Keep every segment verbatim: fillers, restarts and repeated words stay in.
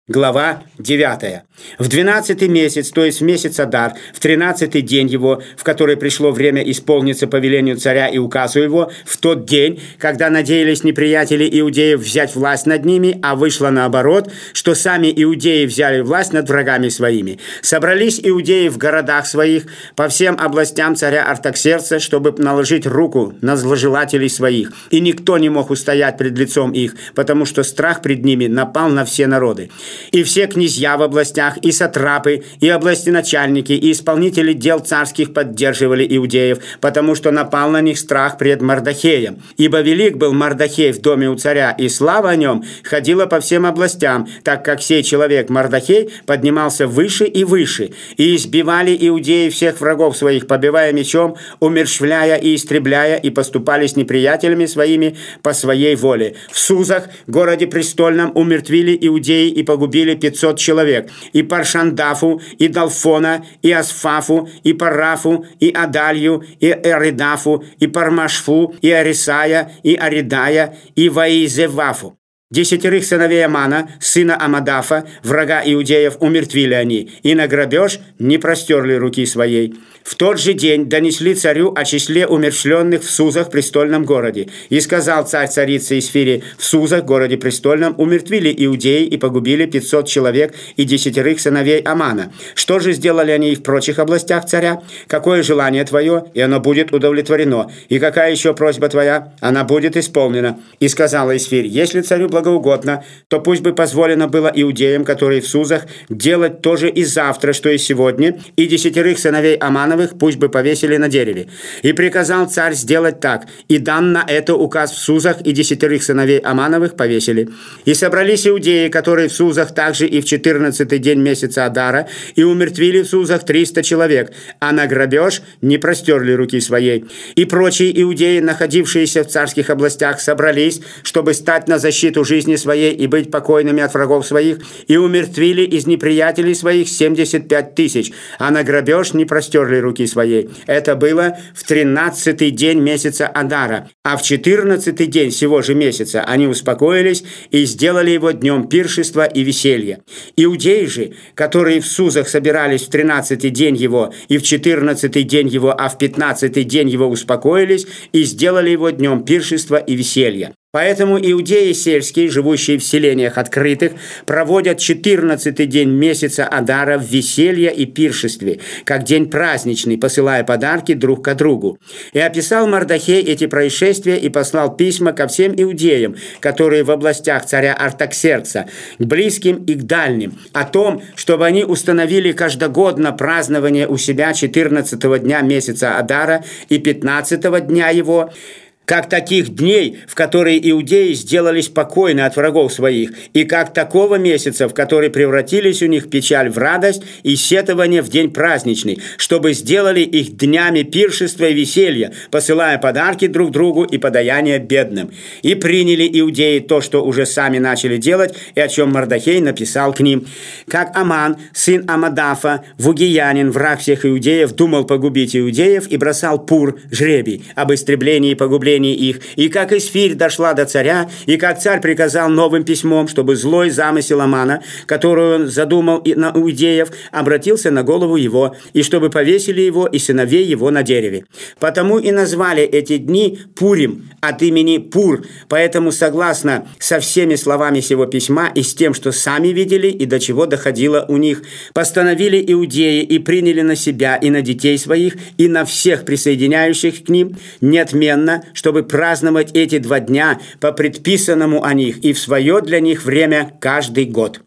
Глава девятая. В двенадцатый месяц, то есть в месяц Адар, в тринадцатый день его, в который пришло время исполниться повелению царя и указу его, в тот день, когда надеялись неприятели иудеев взять власть над ними, а вышло наоборот, что сами иудеи взяли власть над врагами своими. Собрались иудеи в городах своих по всем областям царя Артаксеркса, чтобы наложить руку на зложелателей своих, и никто не мог устоять пред лицом их, потому что страх пред ними напал на все народы. И все князья в областях, и сатрапы, и областеначальники, и исполнители дел царских поддерживали иудеев, потому что напал на них страх пред Мардохеем. Ибо велик был Мардохей в доме у царя, и слава о нем ходила по всем областям, так как сей человек Мардохей поднимался выше и выше. И избивали иудеи всех врагов своих, побивая мечом, умерщвляя и истребляя, и поступали с неприятелями своими по своей воле. В Сузах, городе престольном, умертвили иудеи и погубили пятьсот человек, и Паршандафу, и Далфона, и Асфафу, и Парафу, и Адалью, и Эридафу, и Пармашфу, и Арисая, и Аридая, и Ваизевафу. Десятерых сыновей Амана, сына Амадафа, врага иудеев, умертвили они, и на грабеж не простерли руки своей. В тот же день донесли царю о числе умерщвленных в Сузах, престольном городе. И сказал царь царице Исфире: в Сузах, городе престольном, умертвили иудеи и погубили пятьсот человек и десятерых сыновей Амана. Что же сделали они и в прочих областях царя? Какое желание твое, и оно будет удовлетворено? И какая еще просьба твоя? Она будет исполнена. И сказала Исфирь: если царю благоугодно, то пусть бы позволено было иудеям, которые в Сузах, делать то же и завтра, что и сегодня, и десятерых сыновей Амановых пусть бы повесили на дереве. И приказал царь сделать так, и дан на это указ в Сузах, и десятерых сыновей Амановых повесили. И собрались иудеи, которые в Сузах также и в четырнадцатый день месяца Адара, и умертвили в Сузах триста человек, а на грабеж не простерли руки своей. И прочие иудеи, находившиеся в царских областях, собрались, чтобы стать на защиту жизни своей и быть покойными от врагов своих, и умертвили из неприятелей своих семьдесят пять тысяч, а на грабеж не простерли руки своей. Это было в тринадцатый день месяца Адара, а в четырнадцатый день сего же месяца они успокоились и сделали его днем пиршества и веселья. Иудеи же, которые в Сузах собирались в тринадцатый день его и в четырнадцатый день его, а в пятнадцатый день его успокоились и сделали его днем пиршества и веселья. Поэтому иудеи сельские, живущие в селениях открытых, проводят четырнадцатый день месяца Адара в веселье и пиршестве, как день праздничный, посылая подарки друг к другу. И описал Мардохей эти происшествия и послал письма ко всем иудеям, которые в областях царя Артаксеркса, к близким и к дальним, о том, чтобы они установили каждогодно празднование у себя четырнадцатого дня месяца Адара и пятнадцатого дня его, как таких дней, в которые иудеи сделались покойны от врагов своих, и как такого месяца, в который превратились у них печаль в радость и сетование в день праздничный, чтобы сделали их днями пиршества и веселья, посылая подарки друг другу и подаяния бедным. И приняли иудеи то, что уже сами начали делать, и о чем Мардохей написал к ним. Как Аман, сын Амадафа, вугиянин, враг всех иудеев, думал погубить иудеев и бросал пур, жребий, об истреблении и погублении их, и как Исфирь дошла до царя, и как царь приказал новым письмом, чтобы злой замысел Амана, который он задумал на иудеев, обратился на голову его, и чтобы повесили его и сыновей его на дереве. Потому и назвали эти дни Пурим от имени Пур, поэтому согласно со всеми словами сего письма и с тем, что сами видели и до чего доходило у них, постановили иудеи и приняли на себя и на детей своих, и на всех присоединяющих к ним неотменно, что чтобы праздновать эти два дня по предписанному о них и в свое для них время каждый год.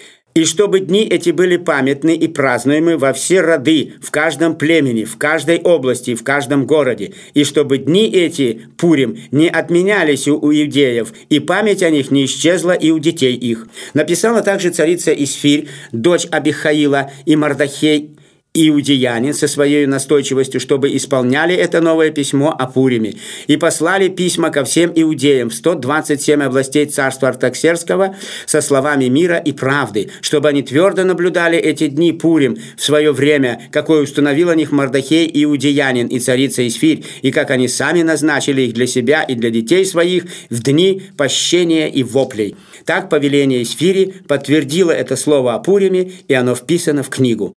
И чтобы дни эти были памятны и празднуемы во все роды, в каждом племени, в каждой области, в каждом городе, и чтобы дни эти, Пурим, не отменялись у иудеев, и память о них не исчезла и у детей их. Написала также царица Исфирь, дочь Абихаила, и Мардохей, иудеянин, со своей настойчивостью, чтобы исполняли это новое письмо о Пуриме, и послали письма ко всем иудеям в сто двадцать семь областей царства Артаксеркского со словами мира и правды, чтобы они твердо наблюдали эти дни Пурим в свое время, какое установил о них Мардохей иудеянин и царица Исфирь, и как они сами назначили их для себя и для детей своих в дни пощения и воплей. Так повеление Исфири подтвердило это слово о Пуриме, и оно вписано в книгу.